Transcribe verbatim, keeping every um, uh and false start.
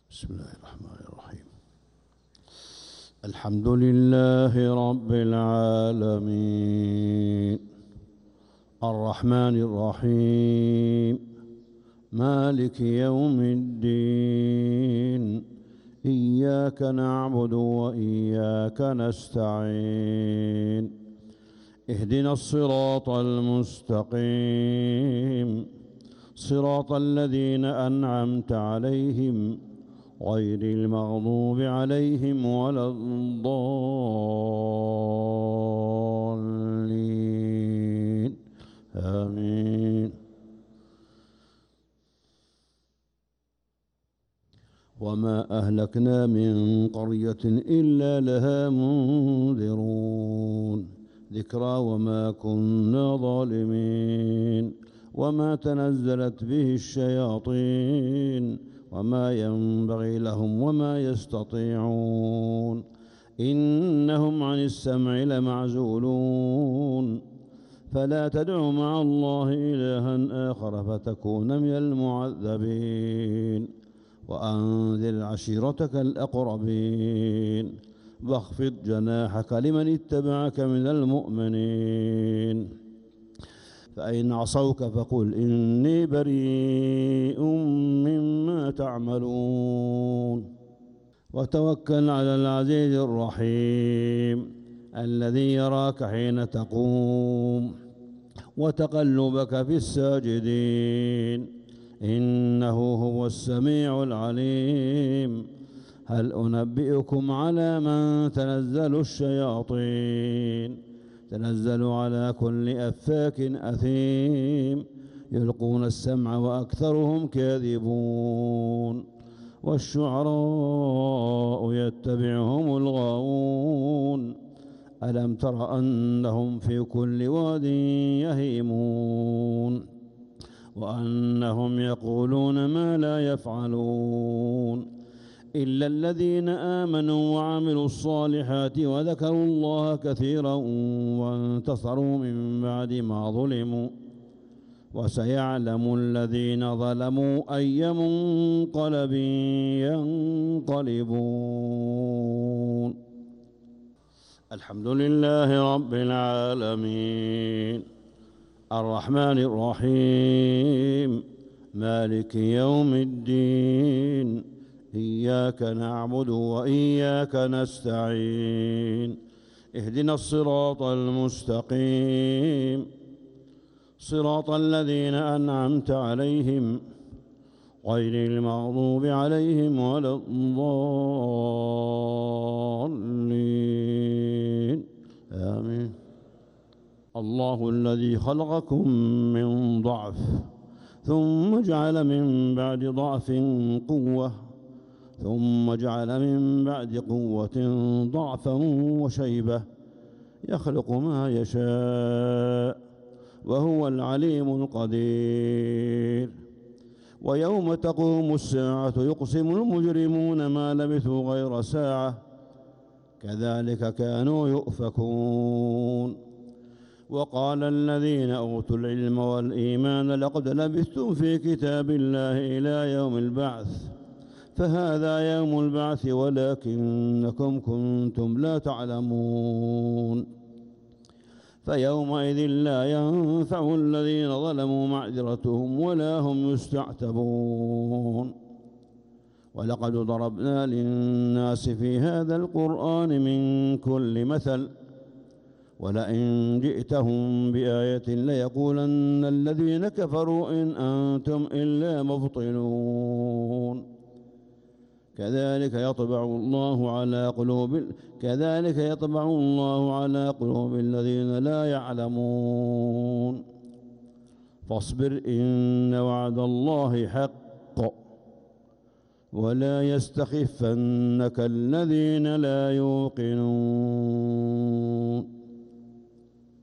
بسم الله الرحمن الرحيم. الحمد لله رب العالمين الرحمن الرحيم مالك يوم الدين إياك نعبد وإياك نستعين اهدنا الصراط المستقيم صراط الذين أنعمت عليهم غير المغضوب عليهم ولا الضالين آمين. وما أهلكنا من قرية إلا لها منذرون ذكرى وما كنا ظالمين وما تنزلت به الشياطين وما ينبغي لهم وما يستطيعون إنهم عن السمع لمعزولون فلا تدع مع الله إلها آخر فتكون من المعذبين وأنذر عشيرتك الأقربين واخفض جناحك لمن اتبعك من المؤمنين فإن عصوك فقل إني بريء مما تعملون وتوكل على العزيز الرحيم الذي يراك حين تقوم وتقلبك في الساجدين إنه هو السميع العليم. هل أنبئكم على من تنزل الشياطين تنزل على كل أفاك أثيم يلقون السمع وأكثرهم كاذبون والشعراء يتبعهم الغاوون ألم تر أنهم في كل واد يهيمون وأنهم يقولون ما لا يفعلون إلا الذين آمنوا وعملوا الصالحات وذكروا الله كثيرا وانتصروا من بعد ما ظلموا وسيعلم الذين ظلموا أي منقلب ينقلبون. الحمد لله رب العالمين الرحمن الرحيم مالك يوم الدين إياك نعبد وإياك نستعين اهدنا الصراط المستقيم صراط الذين أنعمت عليهم غير المغضوب عليهم ولا الضالين آمين. الله الذي خلقكم من ضعف ثم جعل من بعد ضعف قوة ثم جعل من بعد قوة ضعفا وشيبة يخلق ما يشاء وهو العليم القدير. ويوم تقوم الساعة يقسم المجرمون ما لبثوا غير ساعة كذلك كانوا يؤفكون. وقال الذين أوتوا العلم والإيمان لقد لبثتم في كتاب الله إلى يوم البعث فهذا يوم البعث ولكنكم كنتم لا تعلمون. فيومئذ لا ينفع الذين ظلموا معذرتهم ولا هم يستعتبون. ولقد ضربنا للناس في هذا القرآن من كل مثل ولئن جئتهم بآية ليقولن الذين كفروا إن أنتم إلا مبطلون. كذلك يطبع الله على قلوب كذلك يطبع الله على قلوب الذين لا يعلمون. فاصبر إن وعد الله حق ولا يستخفنك الذين لا يوقنون.